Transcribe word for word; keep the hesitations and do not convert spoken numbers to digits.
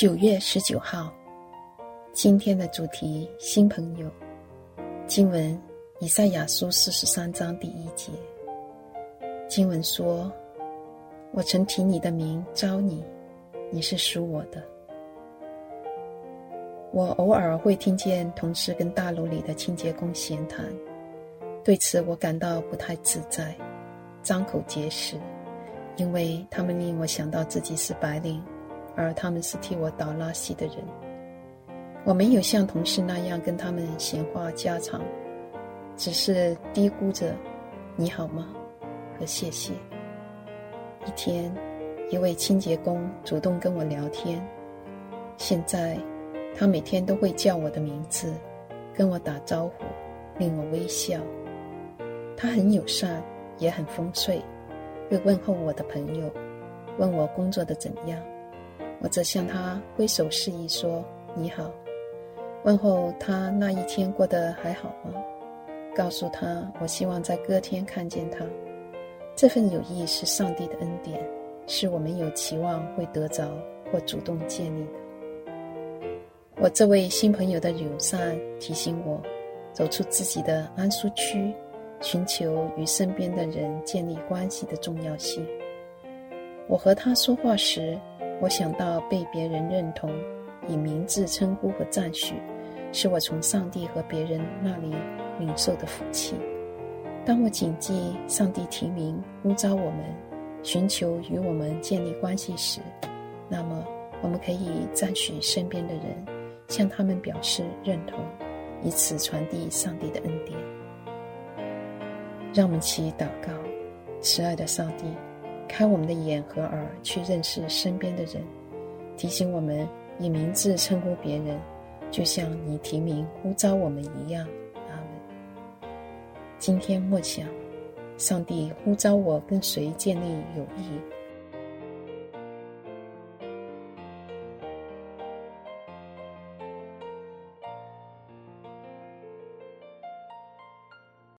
九月十九号，今天的主题新朋友。经文以赛亚书四十三章第一节。经文说，我曾提你的名招你，你是属我的。我偶尔会听见同事跟大楼里的清洁工闲谈，对此我感到不太自在，张口结舌，因为他们令我想到自己是白领，而他们是替我倒垃圾的人。我没有像同事那样跟他们闲话家常，只是嘀咕着你好吗和谢谢。一天，一位清洁工主动跟我聊天，现在他每天都会叫我的名字，跟我打招呼，令我微笑。他很友善，也很风趣，会问候我的朋友，问我工作的怎样。我则向他挥手示意说你好，问候他那一天过得还好吗，告诉他我希望在隔天看见他。这份友谊是上帝的恩典，是我没有期望会得着或主动建立的。我这位新朋友的友善提醒我走出自己的安舒区，寻求与身边的人建立关系的重要性。我和他说话时，我想到被别人认同，以名字称呼和赞许，是我从上帝和别人那里领受的福气。当我谨记上帝提名呼召我们，寻求与我们建立关系时，那么我们可以赞许身边的人，向他们表示认同，以此传递上帝的恩典。让我们一起祷告。慈爱的上帝，开我们的眼和耳，去认识身边的人，提醒我们以名字称呼别人，就像你提名呼召我们一样。阿们。今天默想，上帝呼召我跟谁建立友谊，